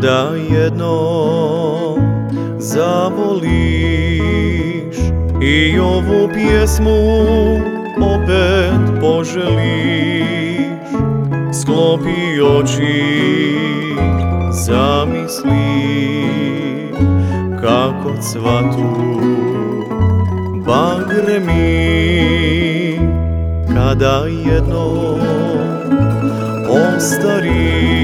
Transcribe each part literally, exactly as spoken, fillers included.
Kada jednom zavoliš i ovu pjesmu opet poželiš, sklopi oči, zamisli kako cvatu bagremi. Kada jednom ostariš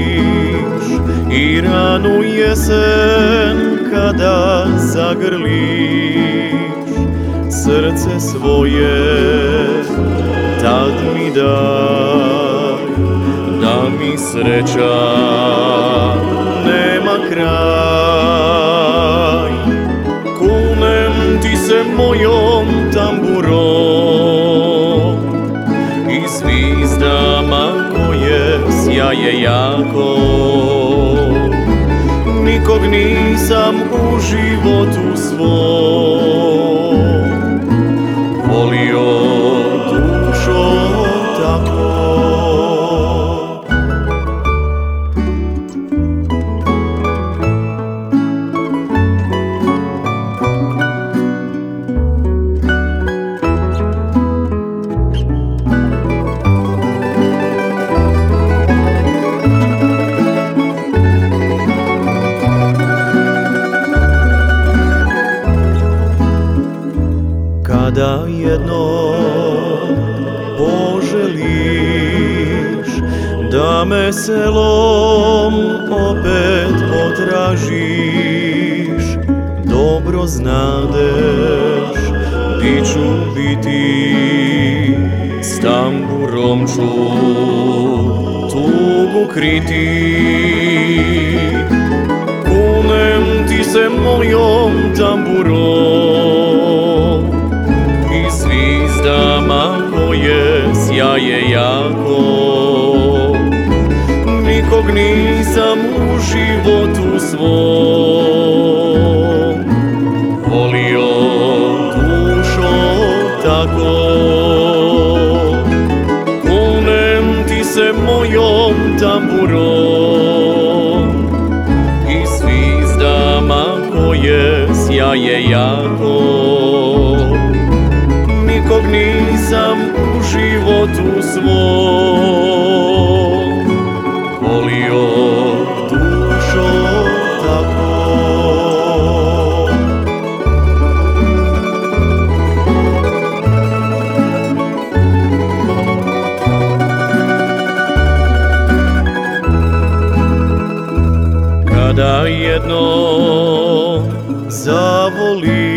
i ranu jesen kada zagrliš, srce svoje tad mi daj, da mi sreća nema kraj. Kunem ti se mojom tamburom i zvizdama koje sjaje jako. Nikog nisam u životu svom volio dušo tako. Kada jednom poželiš da me selom opet potražiš, dobro znadeš di ću biti, s tamburom ću tugu kriti. Kunem ti se mojom tamburom i zvizdama koje sjaje jako. Nikog nisam u životu svom volio dušo tako. Kunem ti se mojom tamburom i zvizdama koje sjaje jako. Nikog nisam u životu svom volio dušo tako. Kada jednom zavoliš